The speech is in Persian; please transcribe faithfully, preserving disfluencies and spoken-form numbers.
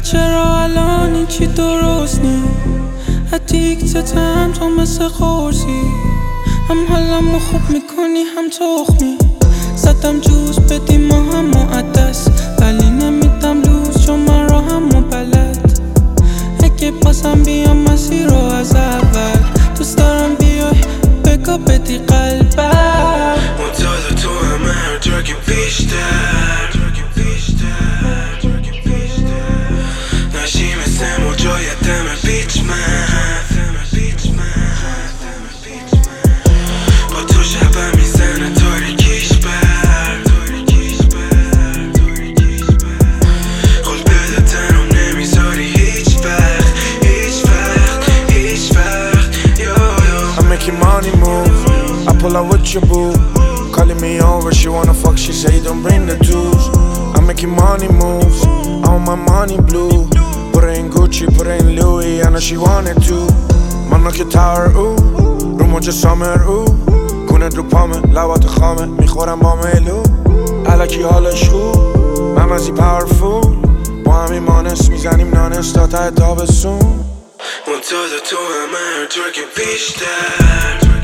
چرا الان این چی درست نی ادیکتتم تو مثل قرصی هم حالمو خوب میکنی هم تخمی زدم جوز بدیم ما هم معدس ولی نمیدم لوز چون من را هم بلد اگه بازم بیام مسیر رو از اول دوست دارم بیای بگا بدی قلبم منتظر تو همه هر جا که بیشتر نشی مثل موجای دم بیچ من با تو شبم میزنه تاریکیش بر قول بده تنم نمیذاری هیچ وقت هیچ وقت هیچ وقت یا یا I'm making money move I pull out with your boo Calling me over, she wanna fuck, she say don't bring the tools I'm making money moves, I want my money blue Put her in Gucci, put her in Louis, I know she wanted to من نوک تاور او رو موج سامر او کونه رو پامه لبات خامه میخورم با ملو علکی حالش خوب من مزی پاورفول با همین مانس میزنیم نانس تا ته تابستون منتظر تو همه هر جا که بیشتر